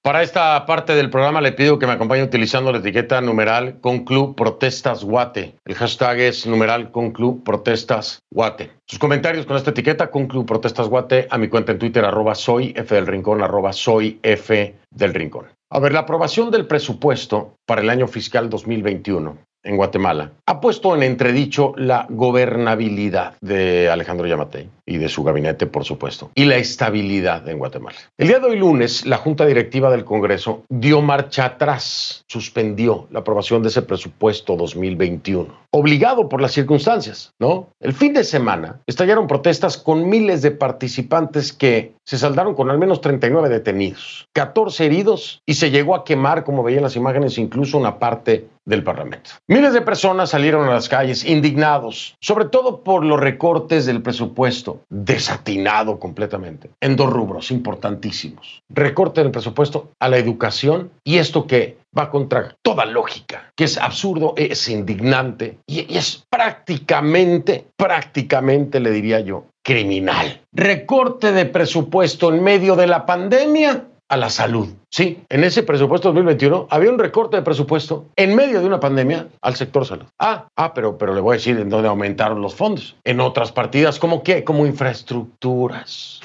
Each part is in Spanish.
Para esta parte del programa le pido que me acompañe utilizando la etiqueta numeral Conclu Protestas Guate. El hashtag es numeral Conclu Protestas Guate. Sus comentarios con esta etiqueta Conclu Protestas Guate a mi cuenta en Twitter @soyfdelrincón, @soyfdelrincón. A ver, la aprobación del presupuesto para el año fiscal 2021 en Guatemala ha puesto en entredicho la gobernabilidad de Alejandro Yamatei y de su gabinete, por supuesto, y la estabilidad en Guatemala. El día de hoy lunes, la Junta Directiva del Congreso dio marcha atrás, suspendió la aprobación de ese presupuesto 2021, obligado por las circunstancias, ¿no? El fin de semana estallaron protestas con miles de participantes que se saldaron con al menos 39 detenidos, 14 heridos y se llegó a quemar, como veían las imágenes, incluso una parte del Parlamento. Miles de personas salieron a las calles indignados, sobre todo por los recortes del presupuesto, desatinado completamente, en dos rubros importantísimos. Recorte del presupuesto a la educación y esto que va contra toda lógica, que es absurdo, es indignante y es prácticamente, le diría yo, criminal. Recorte de presupuesto en medio de la pandemia a la salud. Sí, en ese presupuesto 2021 había un recorte de presupuesto en medio de una pandemia al sector salud. Pero le voy a decir en dónde aumentaron los fondos. En otras partidas, ¿cómo qué? Como infraestructuras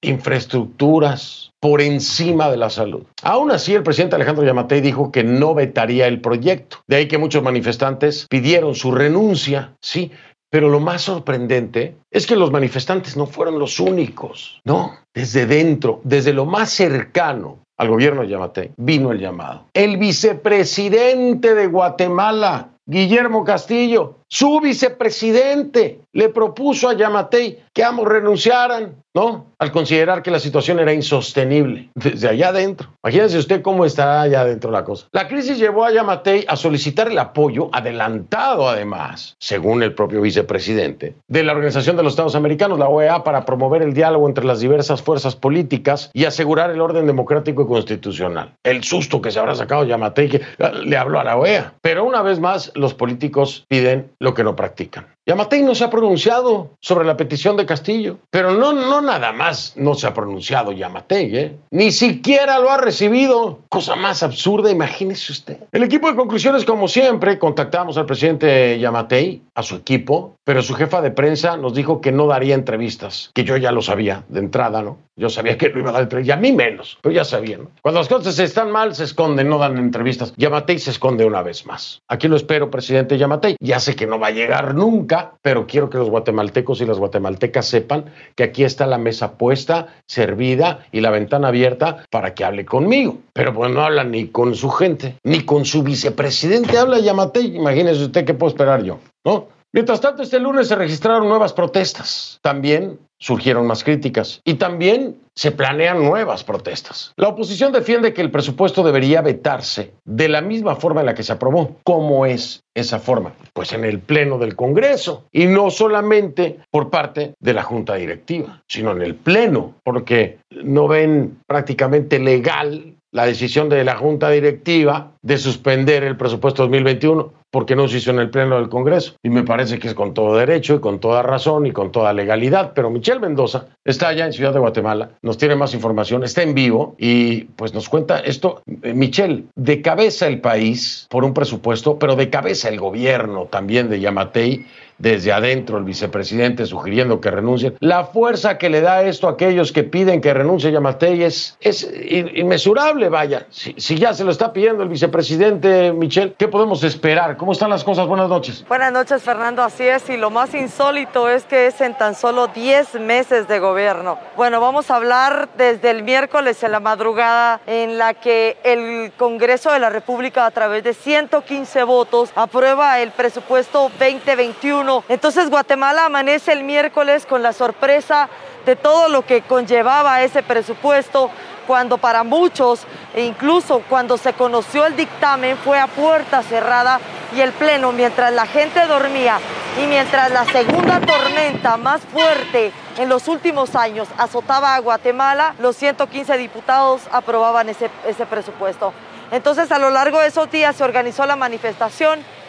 por encima de la salud. Aún así, el presidente Alejandro Yamatei dijo que no vetaría el proyecto. De ahí que muchos manifestantes pidieron su renuncia, sí. Pero lo más sorprendente es que los manifestantes no fueron los únicos, no. Desde dentro, desde lo más cercano al gobierno de Yamatei, vino el llamado. El vicepresidente de Guatemala, Guillermo Castillo, su vicepresidente, le propuso a Yamatei que ambos renunciaran, ¿no? Al considerar que la situación era insostenible desde allá adentro. Imagínense usted cómo está allá adentro la cosa. La crisis llevó a Yamatei a solicitar el apoyo adelantado, además, según el propio vicepresidente, de la Organización de los Estados Americanos, la OEA, para promover el diálogo entre las diversas fuerzas políticas y asegurar el orden democrático y constitucional. El susto que se habrá sacado Yamatei, que le habló a la OEA. Pero una vez más, los políticos piden lo que no practican. Yamatei no se ha pronunciado sobre la petición de Castillo, pero no nada más no se ha pronunciado Yamatei, ni siquiera lo ha recibido. Cosa más absurda, imagínese usted. El equipo de conclusiones, como siempre, contactamos al presidente Yamatei, a su equipo, pero su jefa de prensa nos dijo que no daría entrevistas, que yo ya lo sabía de entrada, ¿no? Yo sabía que no iba a dar entrevistas, y a mí menos, pero ya sabía, ¿no? Cuando las cosas están mal, se esconden, no dan entrevistas. Yamatei se esconde una vez más. Aquí lo espero, presidente Yamatei. Ya sé que no va a llegar nunca, pero quiero que los guatemaltecos y las guatemaltecas sepan que aquí está la mesa puesta, servida y la ventana abierta para que hable conmigo. Pero pues no habla ni con su gente, ni con su vicepresidente habla Yamatei. Imagínese usted qué puedo esperar yo, ¿no? Mientras tanto, este lunes se registraron nuevas protestas. También surgieron más críticas y también se planean nuevas protestas. La oposición defiende que el presupuesto debería vetarse de la misma forma en la que se aprobó. ¿Cómo es esa forma? Pues en el Pleno del Congreso y no solamente por parte de la Junta Directiva, sino en el Pleno, porque no ven prácticamente legal la decisión de la Junta Directiva de suspender el presupuesto 2021 porque no se hizo en el Pleno del Congreso. Y me parece que es con todo derecho y con toda razón y con toda legalidad. Pero Michelle Mendoza está allá en Ciudad de Guatemala, nos tiene más información, está en vivo y pues nos cuenta esto. Michelle, de cabeza el país por un presupuesto, pero de cabeza el gobierno también de Yamatei, desde adentro el vicepresidente sugiriendo que renuncien. La fuerza que le da esto a aquellos que piden que renuncie Yamatei es inmesurable, vaya. Si ya se lo está pidiendo el vicepresidente, Michelle, ¿qué podemos esperar? ¿Cómo están las cosas? Buenas noches. Buenas noches, Fernando. Así es, y lo más insólito es que es en tan solo 10 meses de gobierno. Bueno, vamos a hablar desde el miércoles en la madrugada en la que el Congreso de la República, a través de 115 votos, aprueba el presupuesto 2021. Entonces Guatemala amanece el miércoles con la sorpresa de todo lo que conllevaba ese presupuesto, cuando para muchos, e incluso cuando se conoció el dictamen, fue a puerta cerrada y el Pleno, mientras la gente dormía y mientras la segunda tormenta más fuerte en los últimos años azotaba a Guatemala, los 115 diputados aprobaban ese presupuesto. Entonces, a lo largo de esos días se organizó la manifestación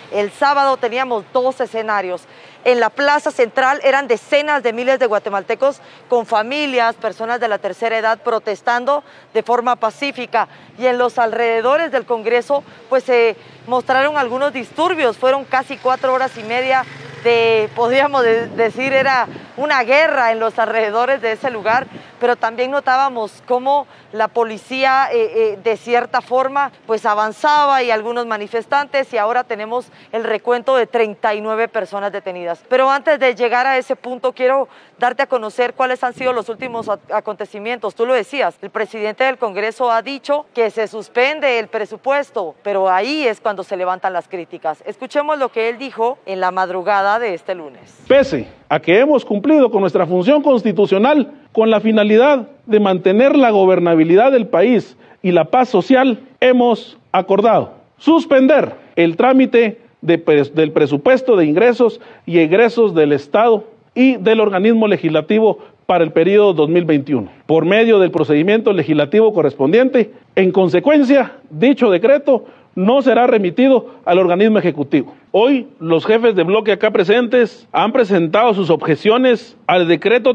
El sábado teníamos 2 escenarios. En la Plaza Central eran decenas de miles de guatemaltecos con familias, personas de la tercera edad protestando de forma pacífica. Y en los alrededores del Congreso pues se mostraron algunos disturbios. Fueron casi 4 horas y media podríamos decir, era una guerra en los alrededores de ese lugar, pero también notábamos cómo la policía de cierta forma pues avanzaba y algunos manifestantes, y ahora tenemos el recuento de 39 personas detenidas. Pero antes de llegar a ese punto quiero darte a conocer cuáles han sido los últimos acontecimientos. Tú lo decías, el presidente del Congreso ha dicho que se suspende el presupuesto, pero ahí es cuando se levantan las críticas. Escuchemos lo que él dijo en la madrugada de este lunes. Pese a que hemos cumplido con nuestra función constitucional con la finalidad de mantener la gobernabilidad del país y la paz social, hemos acordado suspender el trámite del presupuesto de ingresos y egresos del Estado y del organismo legislativo para el periodo 2021, por medio del procedimiento legislativo correspondiente. En consecuencia, dicho decreto no será remitido al organismo ejecutivo. Hoy, los jefes de bloque acá presentes han presentado sus objeciones al decreto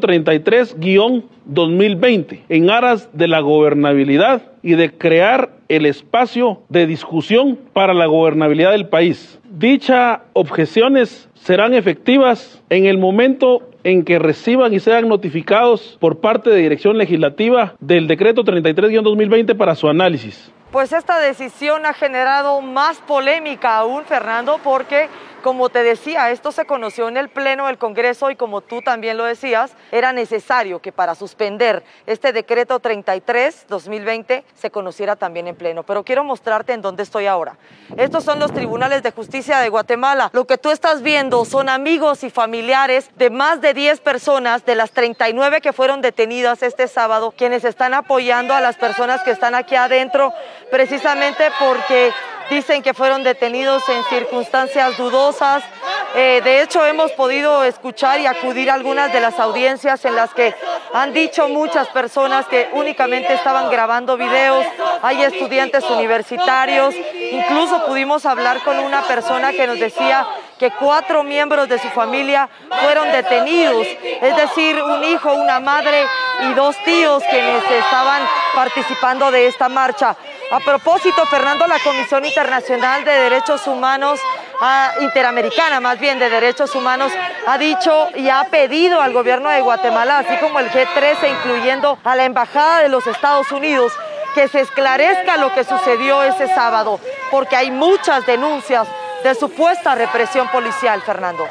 33-2020 en aras de la gobernabilidad y de crear el espacio de discusión para la gobernabilidad del país. Dichas objeciones serán efectivas en el momento en que reciban y sean notificados por parte de Dirección Legislativa del decreto 33-2020 para su análisis. Pues esta decisión ha generado más polémica aún, Fernando, porque, como te decía, esto se conoció en el Pleno del Congreso y, como tú también lo decías, era necesario que para suspender este decreto 33-2020 se conociera también en Pleno. Pero quiero mostrarte en dónde estoy ahora. Estos son los tribunales de justicia de Guatemala. Lo que tú estás viendo son amigos y familiares de más de 10 personas, de las 39 que fueron detenidas este sábado, quienes están apoyando a las personas que están aquí adentro, precisamente porque dicen que fueron detenidos en circunstancias dudosas. De hecho, hemos podido escuchar y acudir a algunas de las audiencias en las que han dicho muchas personas que únicamente estaban grabando videos. Hay estudiantes universitarios. Incluso pudimos hablar con una persona que nos decía que 4 miembros de su familia fueron detenidos, es decir, un hijo, una madre y 2 tíos quienes estaban participando de esta marcha. A propósito, Fernando, la Comisión Internacional de Derechos Humanos, Interamericana más bien de Derechos Humanos, ha dicho y ha pedido al gobierno de Guatemala, así como el G13, incluyendo a la Embajada de los Estados Unidos, que se esclarezca lo que sucedió ese sábado, porque hay muchas denuncias de supuesta represión policial, Fernando.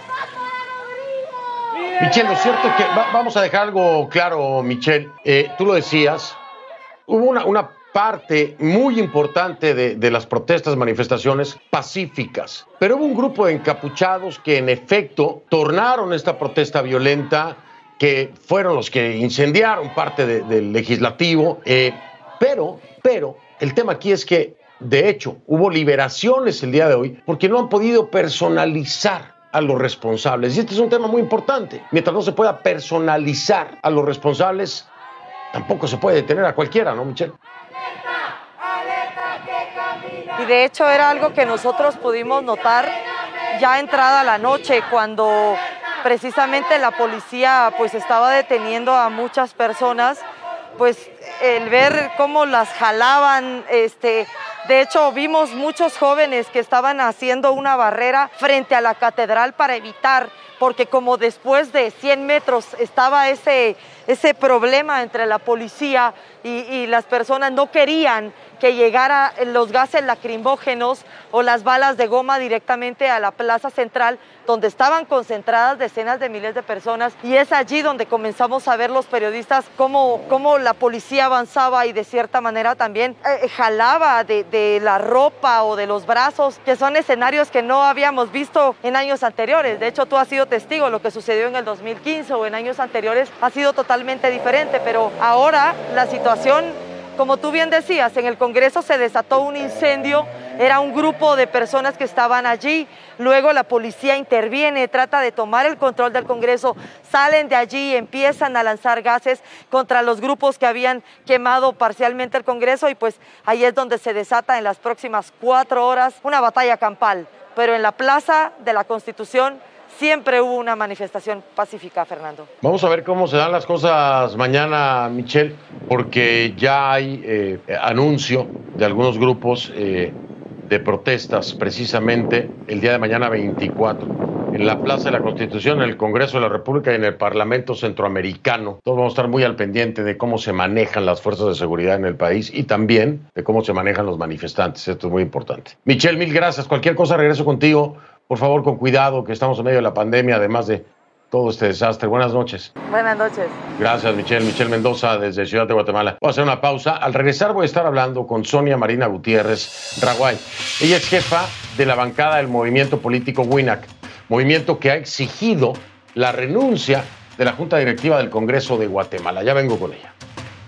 Michelle, lo cierto es que vamos a dejar algo claro, Michelle. Tú lo decías, hubo una parte muy importante de las protestas, manifestaciones pacíficas, pero hubo un grupo de encapuchados que en efecto tornaron esta protesta violenta, que fueron los que incendiaron parte del legislativo, pero el tema aquí es que de hecho hubo liberaciones el día de hoy porque no han podido personalizar a los responsables, y este es un tema muy importante. Mientras no se pueda personalizar a los responsables, tampoco se puede detener a cualquiera, ¿no, Michelle? Y de hecho era algo que nosotros pudimos notar ya entrada la noche, cuando precisamente la policía pues estaba deteniendo a muchas personas, pues el ver cómo las jalaban, de hecho vimos muchos jóvenes que estaban haciendo una barrera frente a la catedral para evitar, porque como después de 100 metros estaba ese problema entre la policía y las personas, no querían que llegara los gases lacrimógenos o las balas de goma directamente a la plaza central, donde estaban concentradas decenas de miles de personas, y es allí donde comenzamos a ver los periodistas cómo la policía avanzaba y de cierta manera también jalaba de la ropa o de los brazos, que son escenarios que no habíamos visto en años anteriores. De hecho, tú has sido testigo, lo que sucedió en el 2015 o en años anteriores ha sido totalmente diferente, pero ahora la situación, como tú bien decías, en el Congreso se desató un incendio, era un grupo de personas que estaban allí, luego la policía interviene, trata de tomar el control del Congreso, salen de allí, empiezan a lanzar gases contra los grupos que habían quemado parcialmente el Congreso, y pues ahí es donde se desata en las próximas 4 horas una batalla campal pero en la Plaza de la Constitución siempre hubo una manifestación pacífica, Fernando. Vamos a ver cómo se dan las cosas mañana, Michelle, porque ya hay anuncio de algunos grupos de protestas, precisamente el día de mañana 24, en la Plaza de la Constitución, en el Congreso de la República y en el Parlamento Centroamericano. Todos vamos a estar muy al pendiente de cómo se manejan las fuerzas de seguridad en el país y también de cómo se manejan los manifestantes. Esto es muy importante. Michelle, mil gracias. Cualquier cosa regreso contigo. Por favor, con cuidado, que estamos en medio de la pandemia, además de todo este desastre. Buenas noches. Buenas noches. Gracias, Michelle. Michelle Mendoza, desde Ciudad de Guatemala. Voy a hacer una pausa. Al regresar voy a estar hablando con Sonia Marina Gutiérrez Raguay. Ella es jefa de la bancada del movimiento político WINAC, movimiento que ha exigido la renuncia de la Junta Directiva del Congreso de Guatemala. Ya vengo con ella.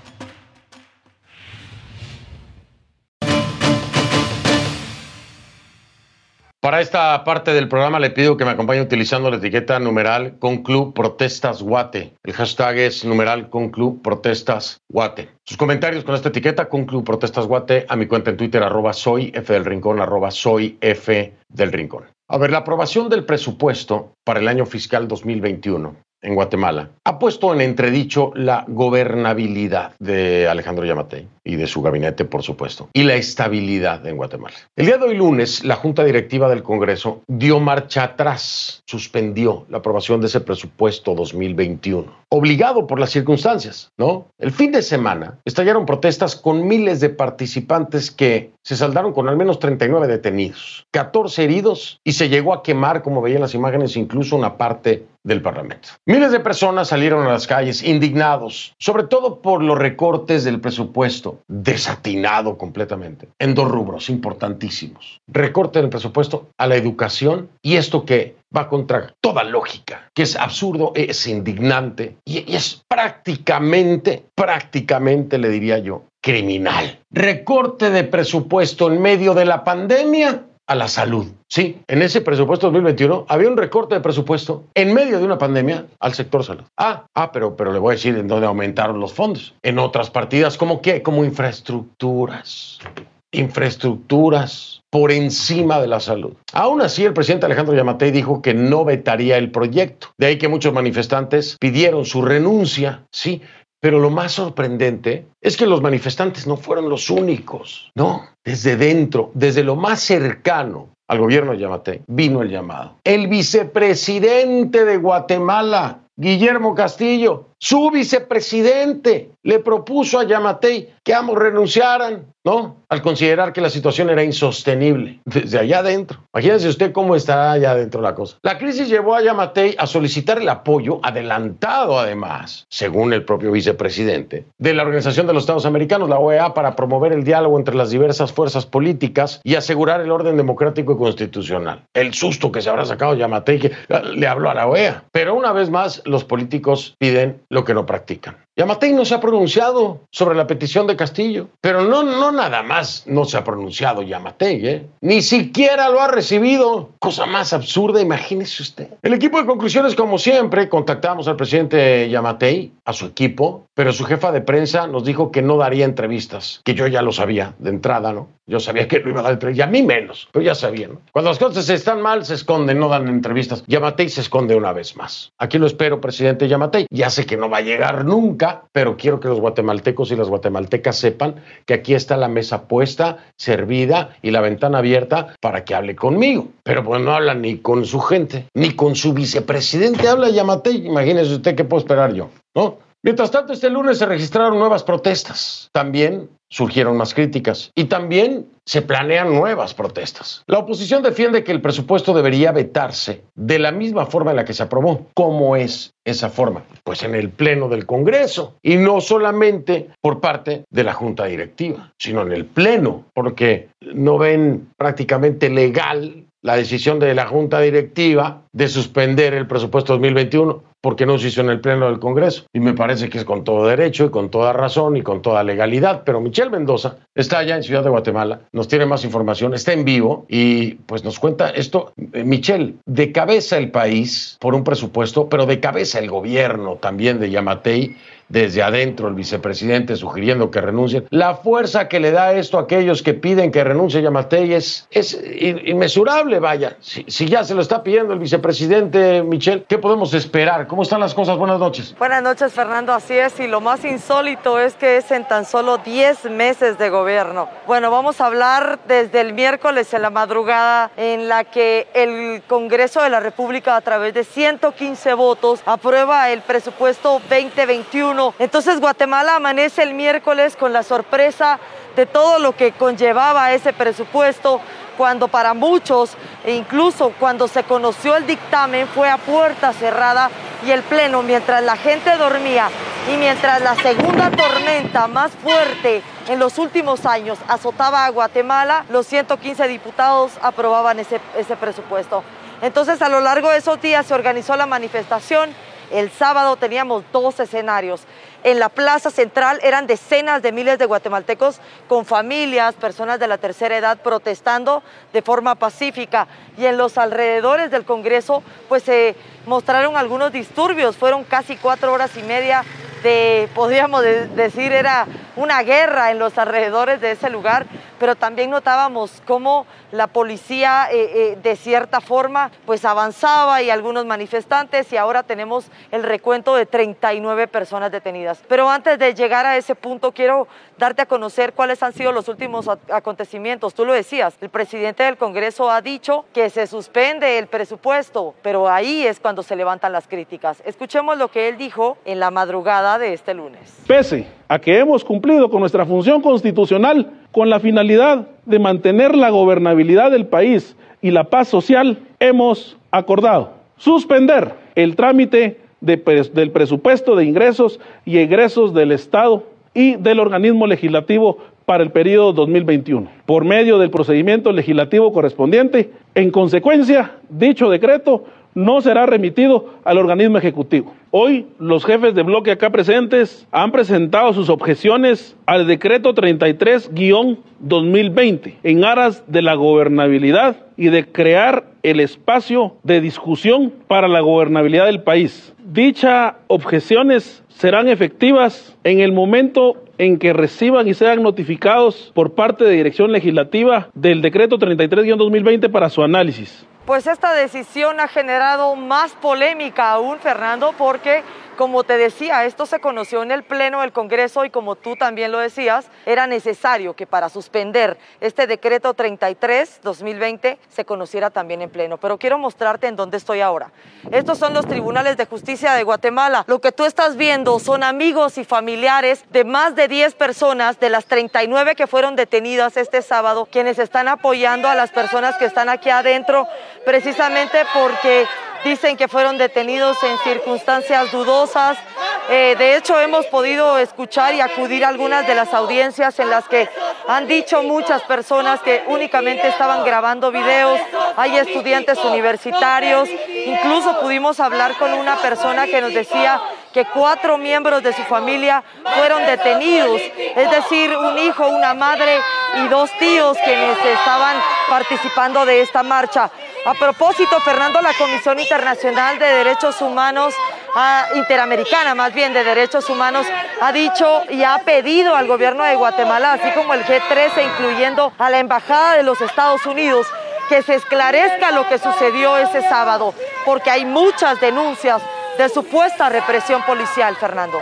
Para esta parte del programa le pido que me acompañe utilizando la etiqueta numeral Conclu Protestas Guate. El hashtag es numeral Conclu Protestas Guate. Sus comentarios con esta etiqueta Conclu Protestas Guate a mi cuenta en Twitter @soyfdelrincón, @soyfdelrincón. A ver, la aprobación del presupuesto para el año fiscal 2021 en Guatemala ha puesto en entredicho la gobernabilidad de Alejandro Yamatei y de su gabinete, por supuesto, y la estabilidad en Guatemala. El día de hoy lunes, la Junta Directiva del Congreso dio marcha atrás, suspendió la aprobación de ese presupuesto 2021, obligado por las circunstancias, ¿no? El fin de semana estallaron protestas con miles de participantes que se saldaron con al menos 39 detenidos, 14 heridos y se llegó a quemar, como veían las imágenes, incluso una parte del Parlamento. Miles de personas salieron a las calles indignados, sobre todo por los recortes del presupuesto, desatinado completamente, en dos rubros importantísimos. Recorte del presupuesto a la educación y esto que va contra toda lógica, que es absurdo, es indignante y es prácticamente, le diría yo, criminal. Recorte de presupuesto en medio de la pandemia a la salud. Sí, en ese presupuesto 2021 había un recorte de presupuesto en medio de una pandemia al sector salud. Pero le voy a decir en dónde aumentaron los fondos. En otras partidas, ¿cómo qué? Como infraestructuras por encima de la salud. Aún así, el presidente Alejandro Yamatei dijo que no vetaría el proyecto. De ahí que muchos manifestantes pidieron su renuncia, sí. Pero lo más sorprendente es que los manifestantes no fueron los únicos, no. Desde dentro, desde lo más cercano al gobierno de Yamatei, vino el llamado. El vicepresidente de Guatemala, Guillermo Castillo, su vicepresidente, le propuso a Yamatei que ambos renunciaran, ¿no? Al considerar que la situación era insostenible desde allá adentro. Imagínense usted cómo estará allá adentro la cosa. La crisis llevó a Yamatei a solicitar el apoyo adelantado, además, según el propio vicepresidente, de la Organización de los Estados Americanos, la OEA, para promover el diálogo entre las diversas fuerzas políticas y asegurar el orden democrático y constitucional. El susto que se habrá sacado Yamatei, que le habló a la OEA. Pero una vez más, los políticos piden lo que no practican. Yamatei no se ha pronunciado sobre la petición de Castillo, pero no nada más no se ha pronunciado Yamatei, ni siquiera lo ha recibido. Cosa más absurda, imagínese usted. El equipo de conclusiones, como siempre, contactamos al presidente Yamatei, a su equipo, pero su jefa de prensa nos dijo que no daría entrevistas, que yo ya lo sabía de entrada, ¿no? Yo sabía que no iba a dar entrevistas, y a mí menos, pero ya sabía, ¿no? Cuando las cosas están mal, se esconden, no dan entrevistas. Yamatei se esconde una vez más. Aquí lo espero, presidente Yamatei. Ya sé que no va a llegar nunca, pero quiero que los guatemaltecos y las guatemaltecas sepan que aquí está la mesa puesta, servida y la ventana abierta para que hable conmigo. Pero pues no habla ni con su gente, ni con su vicepresidente habla Yamatei. Imagínese usted qué puedo esperar yo, ¿no? Mientras tanto, este lunes se registraron nuevas protestas. También surgieron más críticas y también se planean nuevas protestas. La oposición defiende que el presupuesto debería vetarse de la misma forma en la que se aprobó. ¿Cómo es esa forma? Pues en el Pleno del Congreso y no solamente por parte de la Junta Directiva, sino en el Pleno, porque no ven prácticamente legal la decisión de la Junta Directiva de suspender el presupuesto 2021 porque no se hizo en el Pleno del Congreso. Y me parece que es con todo derecho y con toda razón y con toda legalidad. Pero Michelle Mendoza está allá en Ciudad de Guatemala, nos tiene más información, está en vivo y pues nos cuenta esto. Michelle, de cabeza el país por un presupuesto, pero de cabeza el gobierno también de Yamatei, desde adentro el vicepresidente sugiriendo que renuncien. La fuerza que le da esto a aquellos que piden que renuncie Yamatei es inmesurable, vaya. Si ya se lo está pidiendo el vicepresidente, Michelle, ¿qué podemos esperar? ¿Cómo están las cosas? Buenas noches. Buenas noches, Fernando. Así es, y lo más insólito es que es en tan solo 10 meses de gobierno. Bueno, vamos a hablar desde el miércoles en la madrugada en la que el Congreso de la República, a través de 115 votos, aprueba el presupuesto 2021. Entonces Guatemala amanece el miércoles con la sorpresa de todo lo que conllevaba ese presupuesto, cuando para muchos, e incluso cuando se conoció el dictamen, fue a puerta cerrada y el Pleno, mientras la gente dormía y mientras la segunda tormenta más fuerte en los últimos años azotaba a Guatemala, los 115 diputados aprobaban ese presupuesto. Entonces, a lo largo de esos días se organizó la manifestación. El sábado teníamos 2 escenarios. En la plaza central eran decenas de miles de guatemaltecos con familias, personas de la tercera edad protestando de forma pacífica. Y en los alrededores del Congreso pues se mostraron algunos disturbios. Fueron casi 4 horas y media podríamos decir, era una guerra en los alrededores de ese lugar, pero también notábamos cómo la policía de cierta forma pues avanzaba y algunos manifestantes, y ahora tenemos el recuento de 39 personas detenidas. Pero antes de llegar a ese punto quiero darte a conocer cuáles han sido los últimos acontecimientos. Tú lo decías, el presidente del Congreso ha dicho que se suspende el presupuesto, pero ahí es cuando se levantan las críticas. Escuchemos lo que él dijo en la madrugada de este lunes. Pese a que hemos cumplido con nuestra función constitucional con la finalidad de mantener la gobernabilidad del país y la paz social, hemos acordado suspender el trámite del presupuesto de ingresos y egresos del Estado y del organismo legislativo para el periodo 2021, por medio del procedimiento legislativo correspondiente. En consecuencia, dicho decreto no será remitido al organismo ejecutivo. Hoy, los jefes de bloque acá presentes han presentado sus objeciones al decreto 33-2020 en aras de la gobernabilidad y de crear el espacio de discusión para la gobernabilidad del país. Dichas objeciones serán efectivas en el momento en que reciban y sean notificados por parte de Dirección Legislativa del decreto 33-2020 para su análisis. Pues esta decisión ha generado más polémica aún, Fernando, porque, como te decía, esto se conoció en el Pleno del Congreso y, como tú también lo decías, era necesario que para suspender este decreto 33-2020 se conociera también en Pleno. Pero quiero mostrarte en dónde estoy ahora. Estos son los tribunales de justicia de Guatemala. Lo que tú estás viendo son amigos y familiares de más de 10 personas, de las 39 que fueron detenidas este sábado, quienes están apoyando a las personas que están aquí adentro, precisamente porque dicen que fueron detenidos en circunstancias dudosas. De hecho, hemos podido escuchar y acudir a algunas de las audiencias en las que han dicho muchas personas que únicamente estaban grabando videos. Hay estudiantes universitarios. Incluso pudimos hablar con una persona que nos decía que 4 miembros de su familia fueron detenidos, es decir, un hijo, una madre y 2 tíos quienes estaban participando de esta marcha. A propósito, Fernando, la Comisión Internacional de Derechos Humanos, Interamericana más bien de Derechos Humanos, ha dicho y ha pedido al gobierno de Guatemala, así como el G13, incluyendo a la Embajada de los Estados Unidos, que se esclarezca lo que sucedió ese sábado, porque hay muchas denuncias de supuesta represión policial, Fernando.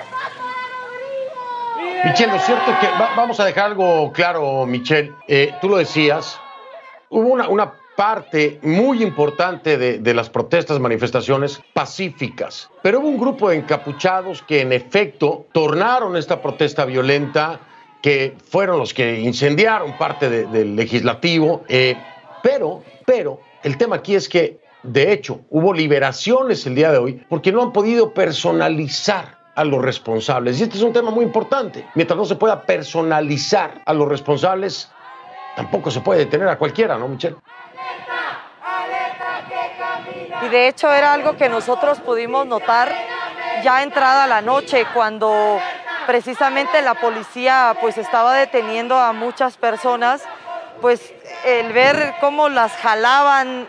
Michelle, lo cierto es que vamos a dejar algo claro, Michelle. Tú lo decías, hubo una parte muy importante de las protestas, manifestaciones pacíficas, pero hubo un grupo de encapuchados que en efecto tornaron esta protesta violenta, que fueron los que incendiaron parte del legislativo, pero el tema aquí es que de hecho hubo liberaciones el día de hoy porque no han podido personalizar a los responsables, y este es un tema muy importante. Mientras no se pueda personalizar a los responsables, tampoco se puede detener a cualquiera, ¿no, Michelle? Y de hecho era algo que nosotros pudimos notar ya entrada la noche, cuando precisamente la policía pues estaba deteniendo a muchas personas, pues el ver cómo las jalaban,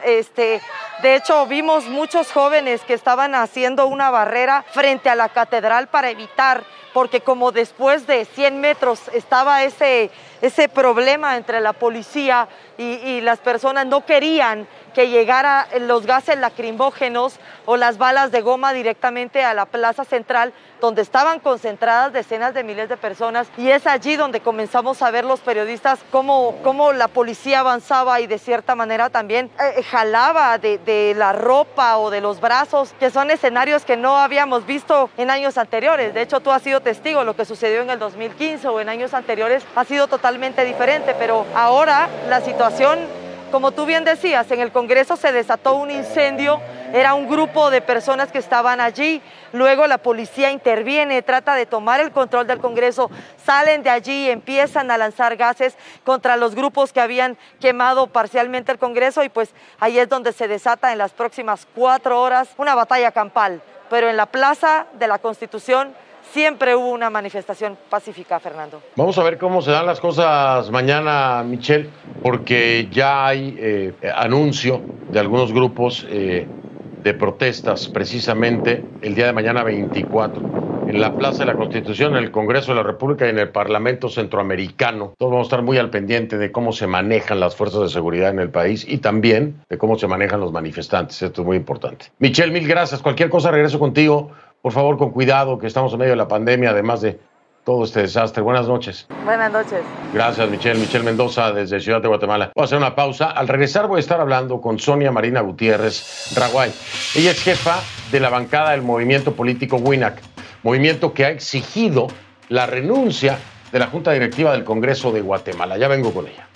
de hecho vimos muchos jóvenes que estaban haciendo una barrera frente a la catedral para evitar, porque como después de 100 metros estaba ese problema entre la policía y las personas, no querían que llegara los gases lacrimógenos o las balas de goma directamente a la plaza central, donde estaban concentradas decenas de miles de personas, y es allí donde comenzamos a ver los periodistas cómo la policía avanzaba y de cierta manera también jalaba de la ropa o de los brazos, que son escenarios que no habíamos visto en años anteriores. De hecho, tú has sido testigo, lo que sucedió en el 2015 o en años anteriores ha sido totalmente diferente, pero ahora la situación, como tú bien decías, en el Congreso se desató un incendio, era un grupo de personas que estaban allí, luego la policía interviene, trata de tomar el control del Congreso, salen de allí y empiezan a lanzar gases contra los grupos que habían quemado parcialmente el Congreso, y pues ahí es donde se desata en las próximas 4 horas una batalla campal, pero en la Plaza de la Constitución siempre hubo una manifestación pacífica, Fernando. Vamos a ver cómo se dan las cosas mañana, Michelle, porque ya hay anuncio de algunos grupos de protestas precisamente el día de mañana 24 en la Plaza de la Constitución, en el Congreso de la República y en el Parlamento Centroamericano. Todos vamos a estar muy al pendiente de cómo se manejan las fuerzas de seguridad en el país y también de cómo se manejan los manifestantes. Esto es muy importante. Michelle, mil gracias. Cualquier cosa regreso contigo. Por favor, con cuidado, que estamos en medio de la pandemia, además de todo este desastre. Buenas noches. Buenas noches. Gracias, Michelle. Michelle Mendoza, desde Ciudad de Guatemala. Voy a hacer una pausa. Al regresar voy a estar hablando con Sonia Marina Gutiérrez Raguay. Ella es jefa de la bancada del movimiento político WINAC, movimiento que ha exigido la renuncia de la Junta Directiva del Congreso de Guatemala. Ya vengo con ella.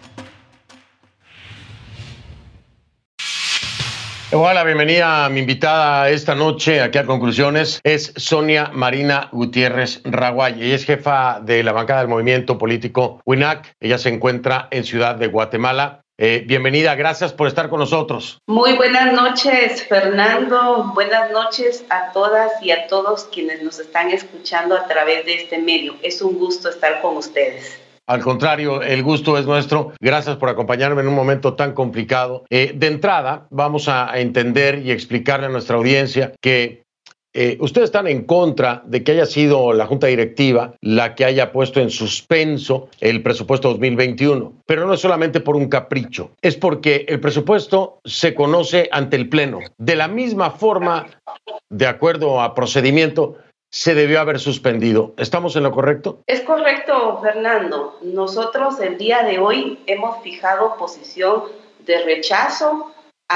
Hola, bienvenida a mi invitada esta noche aquí a Conclusiones. Es Sonia Marina Gutiérrez Raguay. Ella es jefa de la bancada del movimiento político WINAC. Ella se encuentra en Ciudad de Guatemala. Bienvenida, gracias por estar con nosotros. Muy buenas noches, Fernando. Buenas noches a todas y a todos quienes nos están escuchando a través de este medio. Es un gusto estar con ustedes. Al contrario, el gusto es nuestro. Gracias por acompañarme en un momento tan complicado. De entrada, vamos a entender y explicarle a nuestra audiencia que ustedes están en contra de que haya sido la Junta Directiva la que haya puesto en suspenso el presupuesto 2021. Pero no es solamente por un capricho, es porque el presupuesto se conoce ante el Pleno. De la misma forma, de acuerdo a procedimiento, se debió haber suspendido. ¿Estamos en lo correcto? Es correcto, Fernando. Nosotros el día de hoy hemos fijado posición de rechazo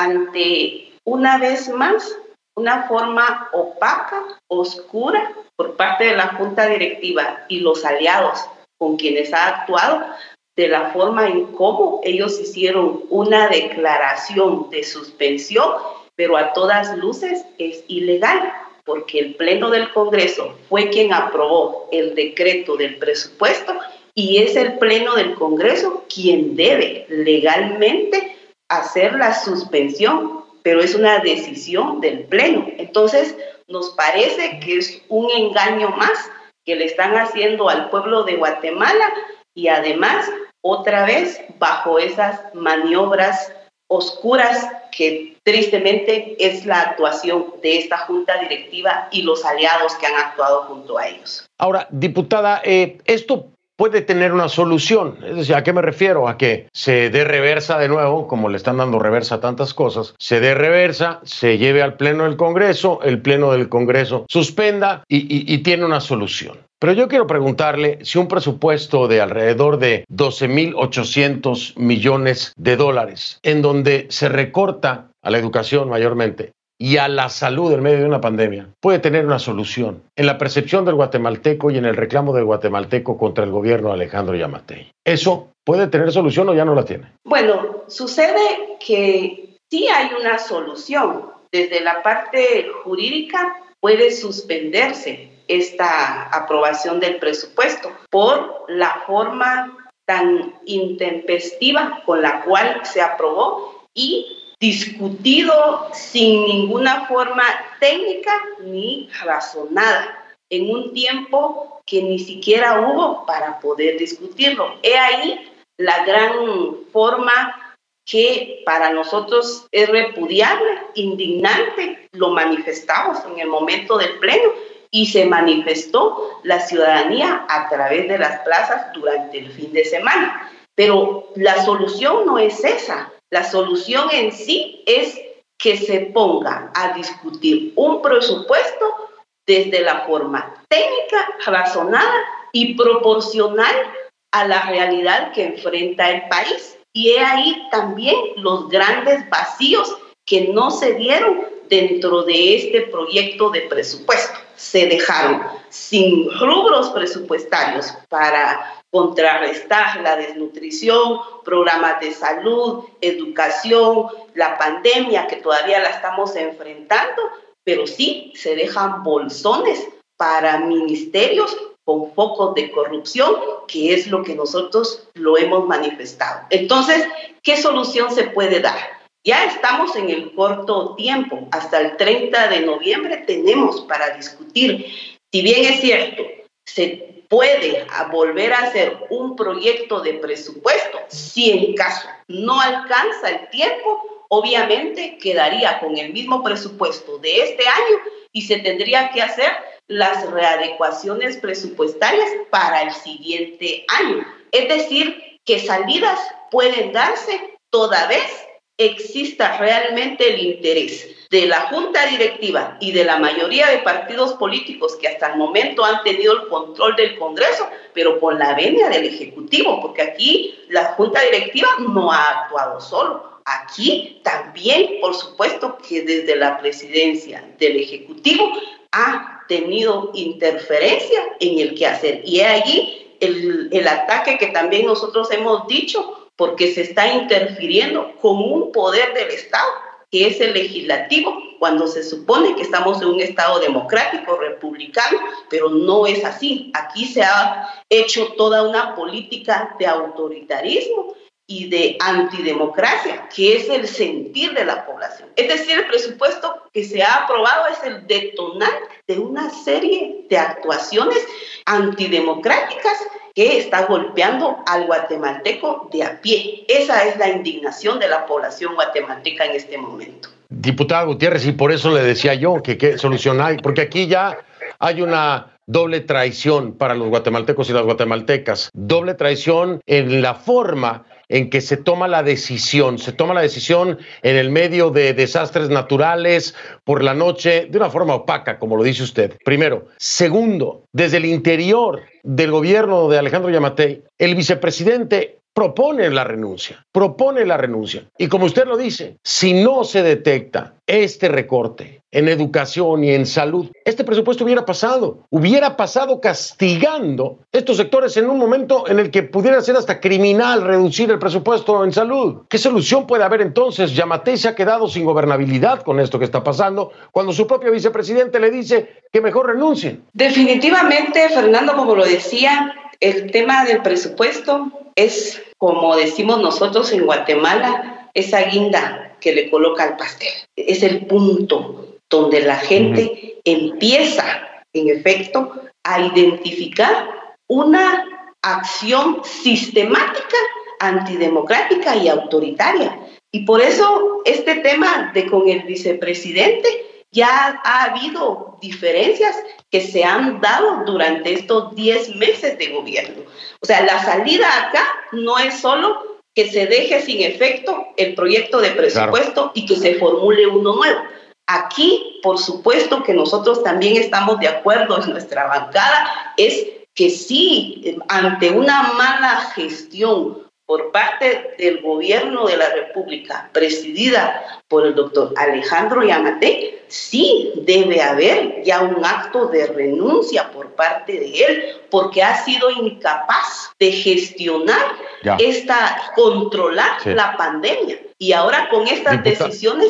ante, una vez más, una forma opaca, oscura, por parte de la Junta Directiva y los aliados con quienes ha actuado, de la forma en cómo ellos hicieron una declaración de suspensión, pero a todas luces es ilegal, porque el Pleno del Congreso fue quien aprobó el decreto del presupuesto y es el Pleno del Congreso quien debe legalmente hacer la suspensión, pero es una decisión del Pleno. Entonces, nos parece que es un engaño más que le están haciendo al pueblo de Guatemala y además, otra vez, bajo esas maniobras oscuras que tristemente es la actuación de esta Junta Directiva y los aliados que han actuado junto a ellos. Ahora, diputada, esto puede tener una solución. Es decir, ¿a qué me refiero? A que se dé reversa de nuevo, como le están dando reversa a tantas cosas, se dé reversa, se lleve al Pleno del Congreso, el Pleno del Congreso suspenda y tiene una solución. Pero yo quiero preguntarle si un presupuesto de alrededor de 12,800 millones de dólares, en donde se recorta a la educación mayormente y a la salud en medio de una pandemia, puede tener una solución en la percepción del guatemalteco y en el reclamo del guatemalteco contra el gobierno de Alejandro Yamatei. ¿Eso puede tener solución o ya no la tiene? Bueno, sucede que sí hay una solución. Desde la parte jurídica puede suspenderse esta aprobación del presupuesto por la forma tan intempestiva con la cual se aprobó y discutido sin ninguna forma técnica ni razonada, en un tiempo que ni siquiera hubo para poder discutirlo. He ahí la gran forma que para nosotros es repudiable, indignante. Lo manifestamos en el momento del pleno y se manifestó la ciudadanía a través de las plazas durante el fin de semana. Pero la solución no es esa. La solución en sí es que se ponga a discutir un presupuesto desde la forma técnica, razonada y proporcional a la realidad que enfrenta el país. Y he ahí también los grandes vacíos que no se dieron dentro de este proyecto de presupuesto. Se dejaron sin rubros presupuestarios para contrarrestar la desnutrición, programas de salud, educación, la pandemia que todavía la estamos enfrentando, pero sí se dejan bolsones para ministerios con focos de corrupción, que es lo que nosotros lo hemos manifestado. Entonces, ¿qué solución se puede dar? Ya estamos en el corto tiempo, hasta el 30 de noviembre tenemos para discutir. Si bien es cierto, se puede volver a hacer un proyecto de presupuesto, si en caso no alcanza el tiempo, obviamente quedaría con el mismo presupuesto de este año y se tendría que hacer las readecuaciones presupuestarias para el siguiente año. Es decir, que salidas pueden darse toda vez exista realmente el interés de la Junta Directiva y de la mayoría de partidos políticos que hasta el momento han tenido el control del Congreso, pero con la venia del Ejecutivo, porque aquí la Junta Directiva no ha actuado solo. Aquí también, por supuesto, que desde la presidencia del Ejecutivo ha tenido interferencia en el quehacer. Y es allí el ataque que también nosotros hemos dicho, porque se está interfiriendo con un poder del Estado, que es el legislativo, cuando se supone que estamos en un Estado democrático, republicano, pero no es así. Aquí se ha hecho toda una política de autoritarismo y de antidemocracia, que es el sentir de la población. Es decir, el presupuesto que se ha aprobado es el detonante de una serie de actuaciones antidemocráticas que está golpeando al guatemalteco de a pie. Esa es la indignación de la población guatemalteca en este momento. Diputada Gutiérrez, y por eso le decía yo que qué solución hay, porque aquí ya hay una doble traición para los guatemaltecos y las guatemaltecas, doble traición en la forma en que se toma la decisión en el medio de desastres naturales, por la noche, de una forma opaca, como lo dice usted, primero. Segundo, desde el interior del gobierno de Alejandro Yamatei, el vicepresidente propone la renuncia. Y como usted lo dice, si no se detecta este recorte en educación y en salud, este presupuesto hubiera pasado castigando estos sectores en un momento en el que pudiera ser hasta criminal reducir el presupuesto en salud. ¿Qué solución puede haber entonces? Yamatei se ha quedado sin gobernabilidad con esto que está pasando, cuando su propio vicepresidente le dice que mejor renuncien. Definitivamente, Fernando, como lo decía, el tema del presupuesto es, como decimos nosotros en Guatemala, esa guinda que le coloca al pastel. Es el punto donde la gente empieza, en efecto, a identificar una acción sistemática, antidemocrática y autoritaria. Y por eso este tema de con el vicepresidente ya ha habido diferencias que se han dado durante estos 10 meses de gobierno. O sea, la salida acá no es solo que se deje sin efecto el proyecto de presupuesto, claro, y que se formule uno nuevo. Aquí, por supuesto que nosotros también estamos de acuerdo en nuestra bancada, es que sí, ante una mala gestión por parte del gobierno de la República, presidida por el doctor Alejandro Yamatei, sí debe haber ya un acto de renuncia por parte de él, porque ha sido incapaz de gestionar controlar la pandemia. Y ahora con estas decisiones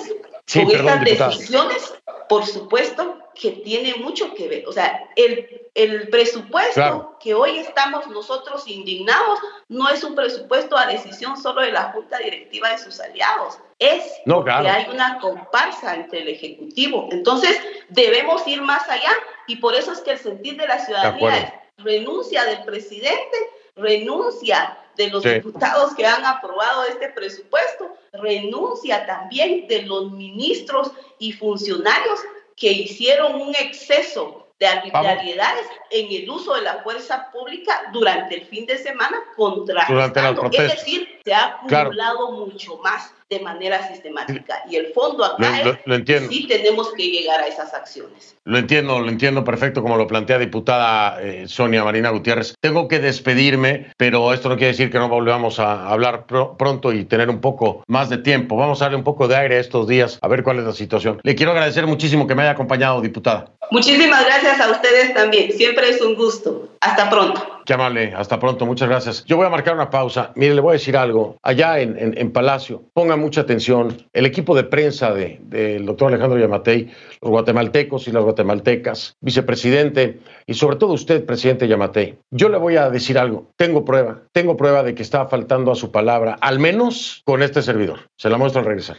Sí, con perdón, estas diputada. decisiones, por supuesto que tiene mucho que ver. O sea, el presupuesto Claro. que hoy estamos nosotros indignados no es un presupuesto a decisión solo de la Junta Directiva de sus aliados. Es porque hay una comparsa entre el Ejecutivo. Entonces, debemos ir más allá y por eso es que el sentir de la ciudadanía es renuncia del presidente, renuncia de los diputados que han aprobado este presupuesto, renuncia también de los ministros y funcionarios que hicieron un exceso de arbitrariedades en el uso de la fuerza pública durante el fin de semana contrarrestando. Es decir, se ha acumulado mucho más de manera sistemática. Y el fondo acá es que sí tenemos que llegar a esas acciones. Lo entiendo perfecto como lo plantea diputada Sonia Marina Gutiérrez. Tengo que despedirme, pero esto no quiere decir que no volvamos a hablar pronto y tener un poco más de tiempo. Vamos a darle un poco de aire estos días, a ver cuál es la situación. Le quiero agradecer muchísimo que me haya acompañado, diputada. Muchísimas gracias a ustedes también. Siempre es un gusto. Hasta pronto. Qué amable, hasta pronto, muchas gracias. Yo voy a marcar una pausa. Mire, le voy a decir algo. Allá en Palacio, pongan mucha atención. El equipo de prensa del doctor Alejandro Yamatei, los guatemaltecos y las guatemaltecas, vicepresidente y sobre todo usted, presidente Yamatei. Yo le voy a decir algo. Tengo prueba de que está faltando a su palabra, al menos con este servidor. Se la muestro al regresar.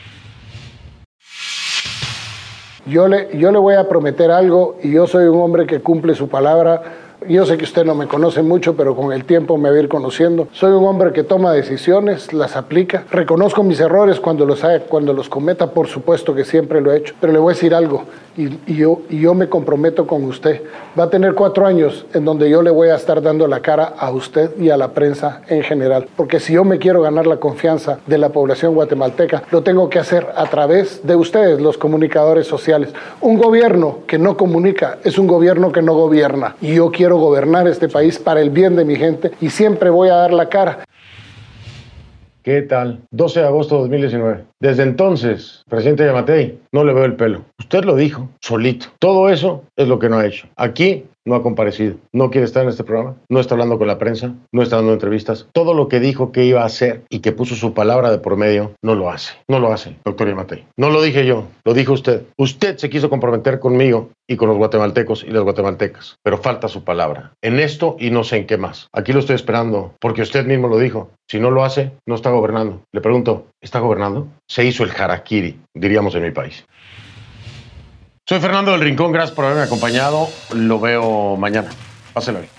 Yo le voy a prometer algo y yo soy un hombre que cumple su palabra. Yo sé que usted no me conoce mucho, pero con el tiempo me va a ir conociendo. Soy un hombre que toma decisiones, las aplica. Reconozco mis errores cuando los cometa, por supuesto que siempre lo he hecho. Pero le voy a decir algo, y yo me comprometo con usted. Va a tener 4 años en donde yo le voy a estar dando la cara a usted y a la prensa en general. Porque si yo me quiero ganar la confianza de la población guatemalteca, lo tengo que hacer a través de ustedes, los comunicadores sociales. Un gobierno que no comunica es un gobierno que no gobierna. Y yo quiero gobernar este país para el bien de mi gente y siempre voy a dar la cara. ¿Qué tal? 12 de agosto de 2019. Desde entonces, presidente Yamatei, no le veo el pelo. Usted lo dijo, solito. Todo eso es lo que no ha hecho. Aquí no ha comparecido. No quiere estar en este programa. No está hablando con la prensa. No está dando entrevistas. Todo lo que dijo que iba a hacer y que puso su palabra de por medio, no lo hace. No lo hace, doctor Yamatei. No lo dije yo, lo dijo usted. Usted se quiso comprometer conmigo y con los guatemaltecos y las guatemaltecas. Pero falta su palabra. En esto y no sé en qué más. Aquí lo estoy esperando porque usted mismo lo dijo. Si no lo hace, no está gobernando. Le pregunto, ¿está gobernando? Se hizo el harakiri, diríamos en mi país. Soy Fernando del Rincón, gracias por haberme acompañado. Lo veo mañana. Páselo bien.